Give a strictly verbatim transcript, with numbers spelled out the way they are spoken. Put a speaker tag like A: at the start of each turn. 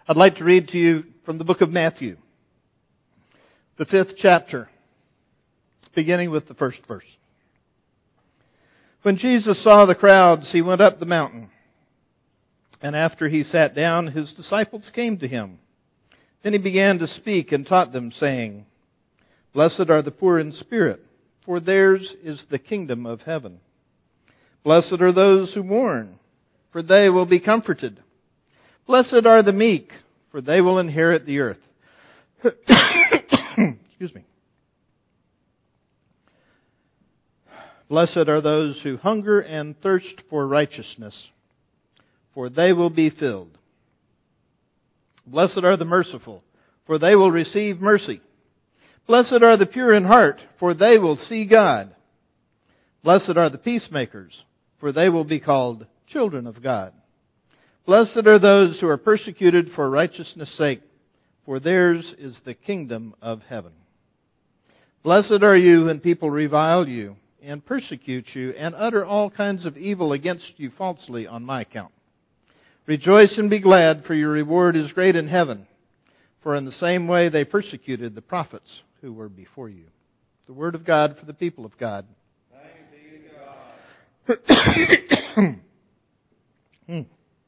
A: I'd like to read to you from the book of Matthew, the fifth chapter, beginning with the first verse. When Jesus saw the crowds, he went up the mountain. And after he sat down, his disciples came to him. Then he began to speak and taught them, saying, Blessed are the poor in spirit, for theirs is the kingdom of heaven. Blessed are those who mourn, for they will be comforted. Blessed are the meek, for they will inherit the earth. Excuse me. Blessed are those who hunger and thirst for righteousness, for they will be filled. Blessed are the merciful, for they will receive mercy. Blessed are the pure in heart, for they will see God. Blessed are the peacemakers, for they will be called children of God. Blessed are those who are persecuted for righteousness' sake, for theirs is the kingdom of heaven. Blessed are you when people revile you and persecute you and utter all kinds of evil against you falsely on my account. Rejoice and be glad, for your reward is great in heaven. For in the same way they persecuted the prophets who were before you. The word of God for the people of God.
B: Thanks be to God.
A: Hmm.